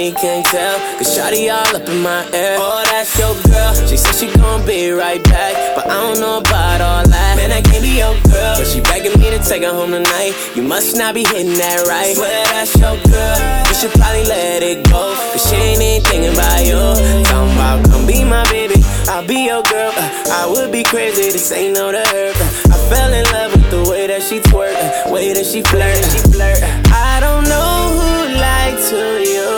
me can't tell, cause shawty all up in my ear. Oh, that's your girl, she said she gon' be right back, but I don't know about all that. Man, I can't be your girl, but she begging me to take her home tonight. You must not be hitting that right. Swear that's your girl, you should probably let it go, cause she ain't even thinking about you. Talking about come be my baby, I'll be your girl. I would be crazy to say no to her. I fell in love with the way that she twerk, way that she flirt. I don't know who lied to you,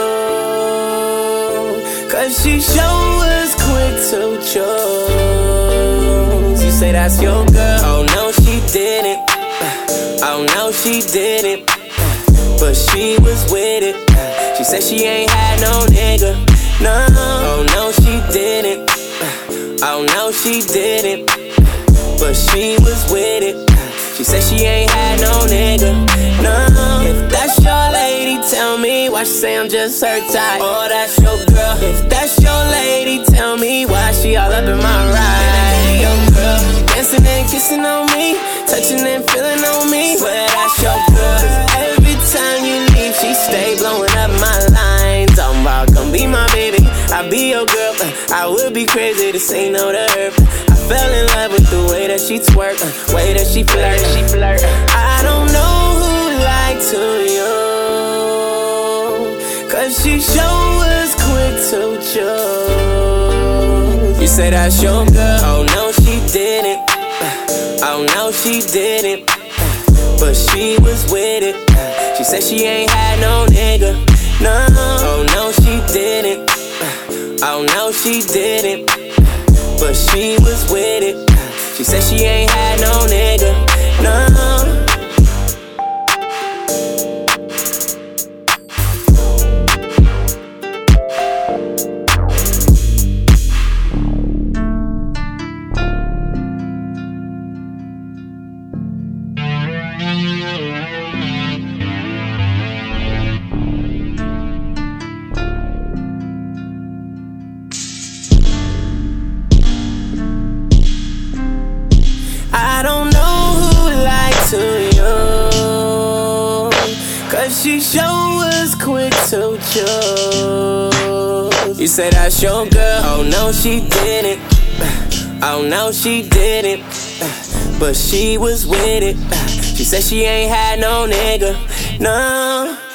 cause she sure was quick to choose. You say that's your girl, oh no she didn't. Oh no she didn't, but she was with it. She said she ain't had no nigga, no. Oh no she didn't. Oh no she didn't, but she was with it. She said she ain't had no nigga, no. If that's your lady, tell me why she say I'm just her type. Oh, that's your girl. If that's your lady, tell me why she all up in my ride. Your girl, dancing and kissing on me, touching and feeling on me. Swear that's your girl. Every time you leave, she stay blowing up my line. Talking about come be my baby, I'll be your girl. I would be crazy to say no to her. I fell in love with the way that she twerk, way that she flirt. I don't know who lied to you, cause she sure was quick to choose. You say that's your girl, oh no she didn't. Oh no she didn't, but she was with it. She said she ain't had no nigga, no. Oh no she didn't. Oh no she didn't, but she was with it. She said she ain't had no nigga, no. I don't know who lied to you, cause she sure was quick to choose. You say that's your girl, oh no she didn't. Oh no she didn't, but she was with it. She said she ain't had no nigga, no.